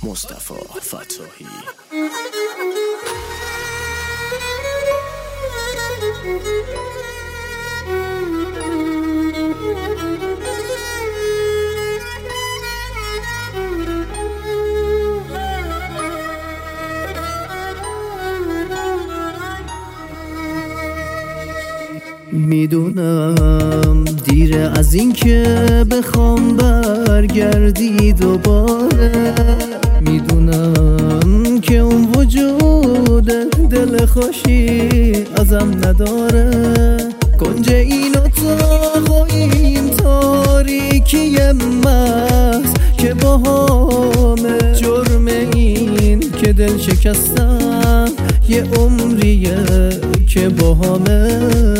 مصطفی فتاحی. میدونم دیره از این که بخوام برگردی دوباره، میدونم که اون وجود دل خوشی ازم نداره. کنج این اتاق و این تاریکی محض که با همه جرم این که دل شکستم یه عمریه که با همه.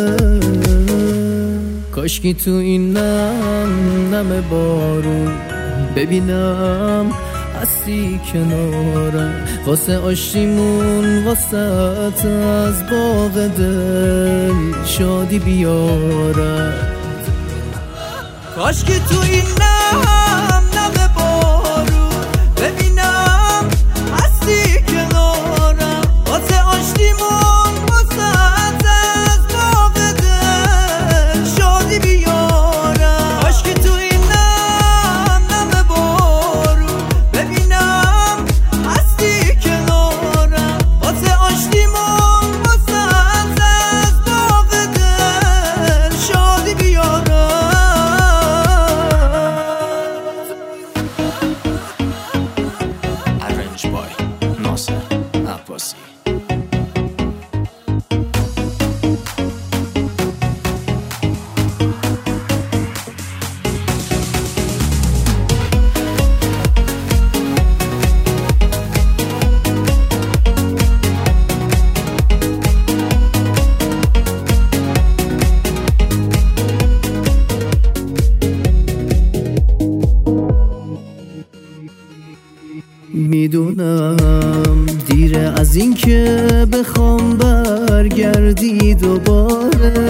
کاشکی تو این نم بارون ببینم هستی کنارم، واسه آشتیمون واسط از باغ دل شادی بیارم. کاشکی تو این نم بارون ببینم هستی کنارم، واسه آشتیمون واسط از باغ دل شادی بیارم. کاشکی تو این نم بارون ببینم هستی کنارم، واسه آشتیمون واسط از باغ دل شادی بیارم. Arranged by Nasser Abbasi. میدونم دیره از این که بخوام برگردی دوباره،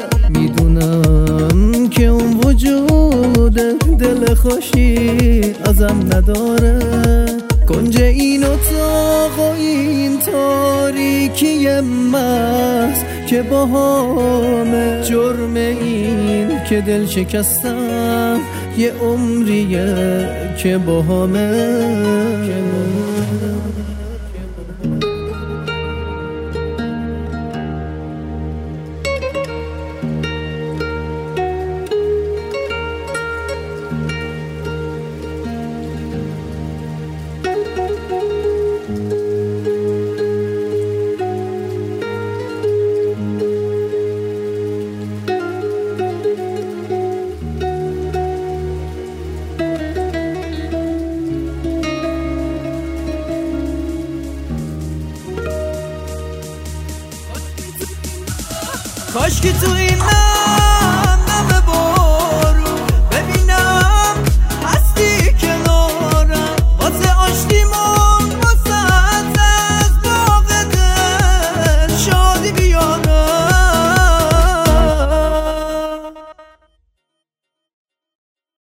میدونم که اون وجود دل خوشی ازم نداره. کنج این اتاق و این تاریکی محض که با همه جرم این که دل شکستم یه عمریه که با همه. کاشکی تو این